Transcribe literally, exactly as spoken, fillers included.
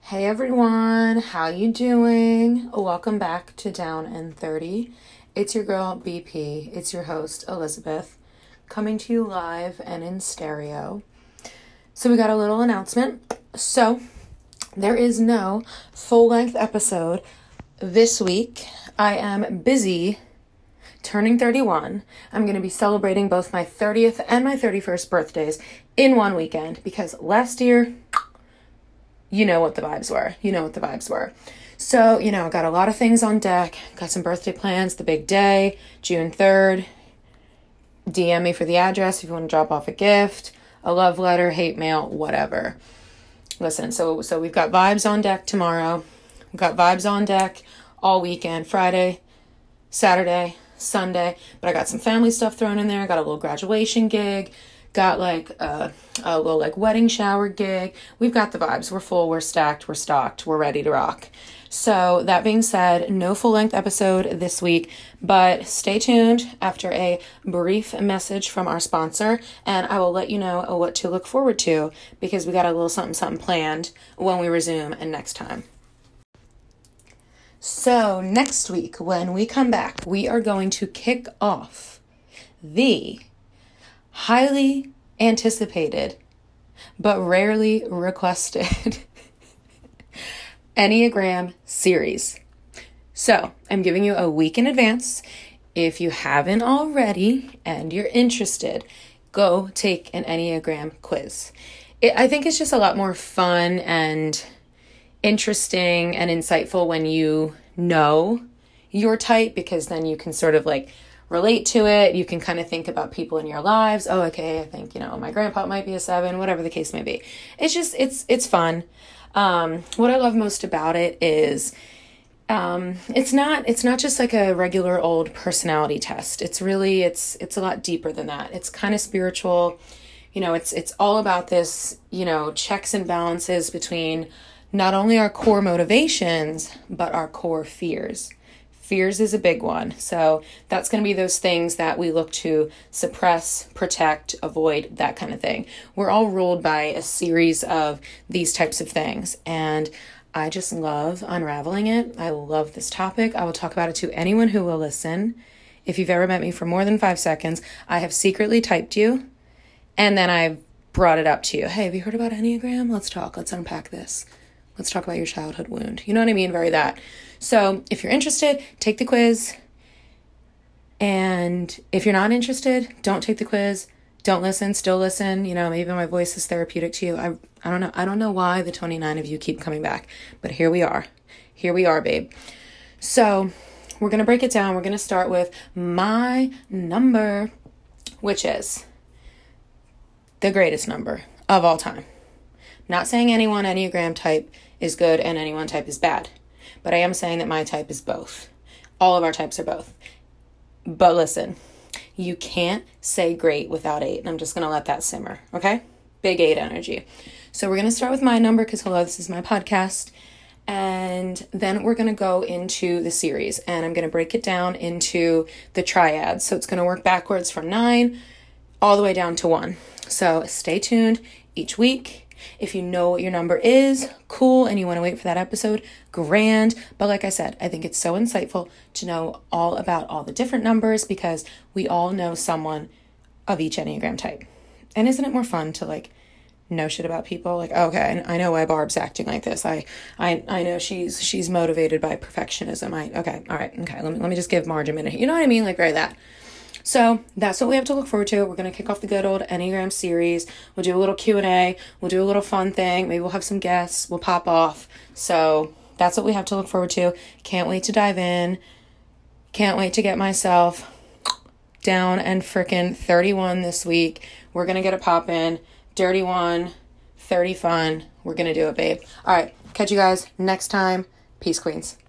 Hey everyone, how you doing? Welcome back to Down and thirty. It's your girl B P. It's your host Elizabeth, coming to you live and in stereo. So we got a little announcement. So there is no full-length episode this week. I am busy turning thirty-one. I'm going to be celebrating both my thirtieth and my thirty-first birthdays in one weekend because last year, you know what the vibes were. You know what the vibes were. So, you know, got a lot of things on deck. Got some birthday plans. The big day, June third. D M me for the address if you want to drop off a gift, a love letter, hate mail, whatever. Listen, so so we've got vibes on deck tomorrow. We've got vibes on deck all weekend, Friday, Saturday, Sunday. But I got some family stuff thrown in there. I got a little graduation gig. Got like a, a little like wedding shower gig. We've got the vibes. We're full, we're stacked, we're stocked, we're ready to rock. So that being said, no full length episode this week, but stay tuned after a brief message from our sponsor and I will let you know what to look forward to because we got a little something something planned when we resume and next time. So next week when we come back, we are going to kick off the highly anticipated, but rarely requested Enneagram series. So I'm giving you a week in advance. If you haven't already and you're interested, go take an Enneagram quiz. It, I think it's just a lot more fun and interesting and insightful when you know your type because then you can sort of like relate to it. You can kind of think about people in your lives. Oh, okay, I think, you know, my grandpa might be a seven, whatever the case may be. It's just, it's, it's fun. Um, what I love most about it is, um, it's not, it's not just like a regular old personality test. It's really, it's, it's a lot deeper than that. It's kind of spiritual. You know, it's, it's all about this, you know, checks and balances between not only our core motivations, but our core fears. Fears is a big one. So that's going to be those things that we look to suppress, protect, avoid, that kind of thing. We're all ruled by a series of these types of things. And I just love unraveling it. I love this topic. I will talk about it to anyone who will listen. If you've ever met me for more than five seconds, I have secretly typed you and then I brought it up to you. Hey, have you heard about Enneagram? Let's talk. Let's unpack this. Let's talk about your childhood wound. You know what I mean? Very that. So if you're interested, take the quiz. And if you're not interested, don't take the quiz. Don't listen, still listen. You know, maybe my voice is therapeutic to you. I I don't know. I don't know why the twenty-nine of you keep coming back. But here we are. Here we are, babe. So we're going to break it down. We're going to start with my number, which is the greatest number of all time. Not saying any one Enneagram type is good and any one type is bad. But I am saying that my type is both. All of our types are both. But listen, you can't say great without eight. And I'm just going to let that simmer, okay? Big eight energy. So we're going to start with my number because, hello, this is my podcast. And then we're going to go into the series. And I'm going to break it down into the triads. So it's going to work backwards from nine all the way down to one. So stay tuned each week. If you know what your number is, cool, and you want to wait for that episode, grand. But like I said, I think it's so insightful to know all about all the different numbers because we all know someone of each Enneagram type. And isn't it more fun to like know shit about people? Like, okay, I know why Barb's acting like this. I I I know she's she's motivated by perfectionism. I okay, all right, okay. Let me let me just give Marge a minute. You know what I mean? Like right that. So that's what we have to look forward to. We're going to kick off the good old Enneagram series. We'll do a little Q and A. We'll do a little fun thing. Maybe we'll have some guests. We'll pop off. So that's what we have to look forward to. Can't wait to dive in. Can't wait to get myself down and frickin' thirty-one this week. We're going to get a pop in. Dirty one. thirty fun. We're going to do it, babe. All right. Catch you guys next time. Peace, queens.